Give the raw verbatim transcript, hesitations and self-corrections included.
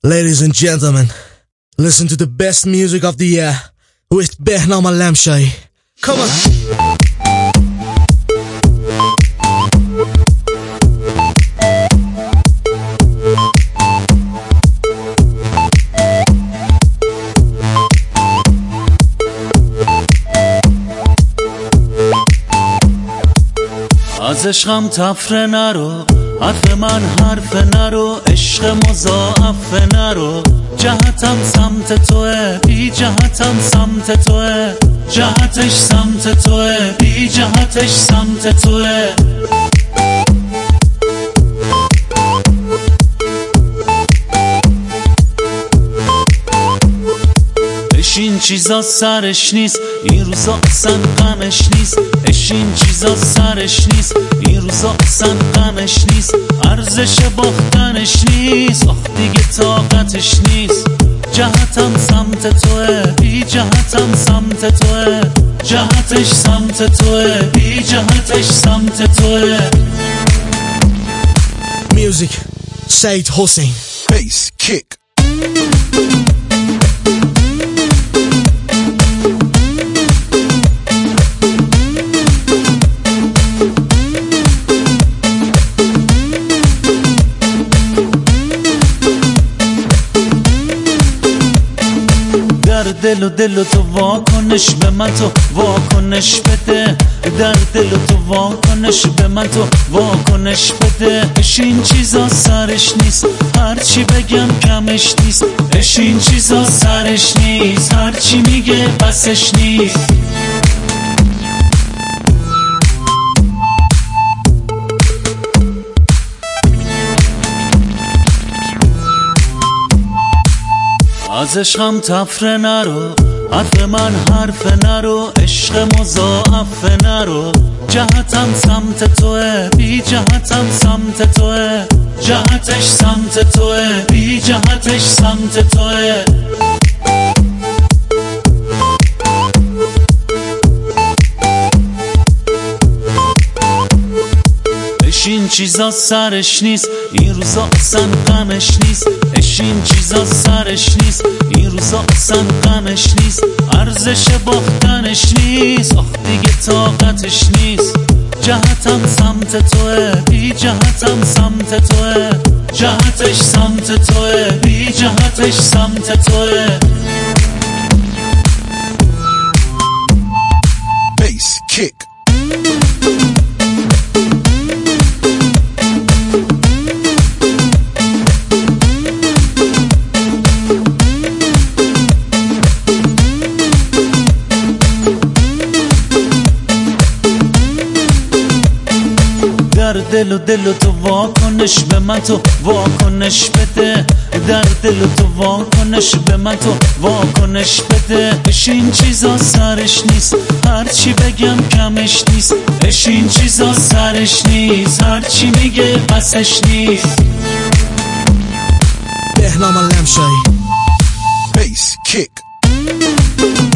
Ladies and gentlemen, listen to the best music of the year with Behnam Alamshai. Come on! از عشقم تفره نرو، حرف من حرف نرو، عشق مضاعف نرو. جهتم سمت توه، بی جهتم سمت توه، جهتش سمت توه، بی جهتش سمت توه. این چیزا سرش نیست، این روزا اصلا غمش نیست. این چیزا سرش نیست، این روزا اصلا غمش نیست. ارزش باختنش نیست، آخ دیگه طاقتش نیست. جهتم سمت توه، بی جهتم سمت توه، جهتش سمت توه، بی جهتش سمت توه. Music, Said Hossein. Bass kick. در دل و دل و تو واکنش به من تو واکنش بده. در دل و تو واکنش به من تو واکنش بده. اش این چیزا سرش نیست، هرچی بگم کمش نیست. اش این چیزا سرش نیست، هرچی میگه بسش نیست. از عشقم تفره نرو، حرف من حرف نرو، عشق مضاعف نرو. جهتم سمت توه، بی جهتم سمت توه، جهتش سمت توه، بی جهتش سمت توه. این چیزا سرش نیست، این روزا اصلا غمش نیست. این چیزا سرش نیست، این روزا اصلا غمش نیست. ارزش باختنش نیست، آخ دیگه طاقتش نیست. جهتم سمت توه، بی جهتم سمت توه، جهتش سمت توه، بی جهتش سمت توه. Bass kick. در دل و دل و تو واکنش به من تو واکنش بده. در دل و تو واکنش به من تو واکنش بده. اش این چیزا سرش نیست، هرچی بگم کمش نیست. اش این چیزا سرش نیست، هرچی میگه بسش نیست. Behnam Alamshai. Bass kick.